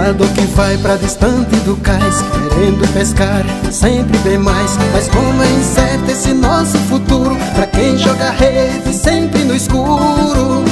pescador que vai pra distante do cais, querendo pescar sempre bem mais. Mas como é incerto esse nosso futuro, pra quem joga rede sempre no escuro.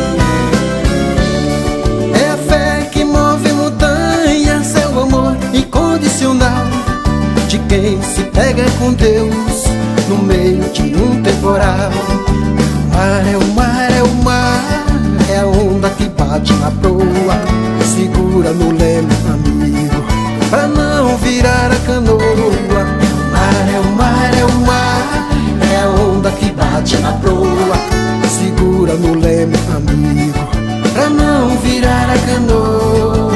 É a fé que move montanhas, é o amor incondicional de quem se pega com Deus no meio de um temporal. O mar é o mar, é o mar, é a onda que bate na proa. Segura no leme, amigo, pra não virar a canoa. O mar é o mar, é o mar, é a onda que bate na proa. Segura no leme, amigo, pra não virar a canoa.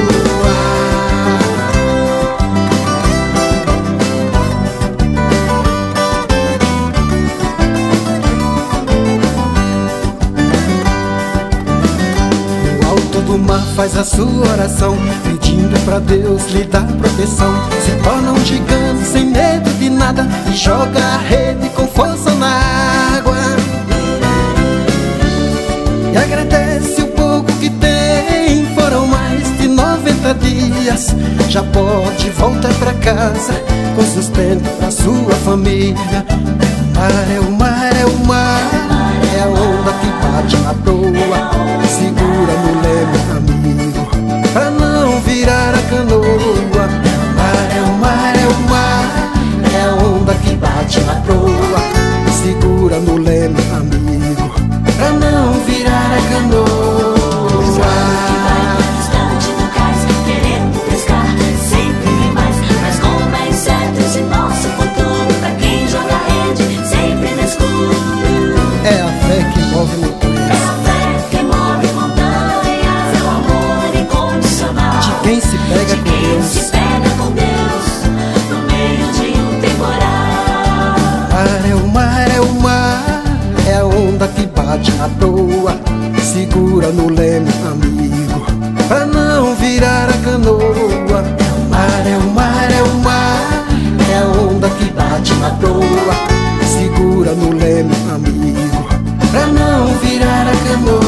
O mar faz a sua oração, pedindo pra Deus lhe dar proteção. Se torna um gigante sem medo de nada e joga a rede com força na água. E agradece o pouco que tem, foram mais de 90 dias. Já pode voltar pra casa com sustento pra sua família. O mar é o mar, é o mar, é a onda que bate na proa. Segura no leme, amigo, pra não virar a canoa. O mar é o mar, é o mar, é a onda que bate na proa. Segura no leme, amigo, pra não virar a canoa. É a fé que move montanhas, é a fé que move montanhas, é o amor incondicional de quem se pega com Deus no meio de um temporal. O mar é o mar, é a onda que bate na proa. Segura no leme, amigo, pra não virar a canoa. O mar é o mar, é o mar, é a onda que bate na proa. Segura no leme, amigo, pra não virar a canoa.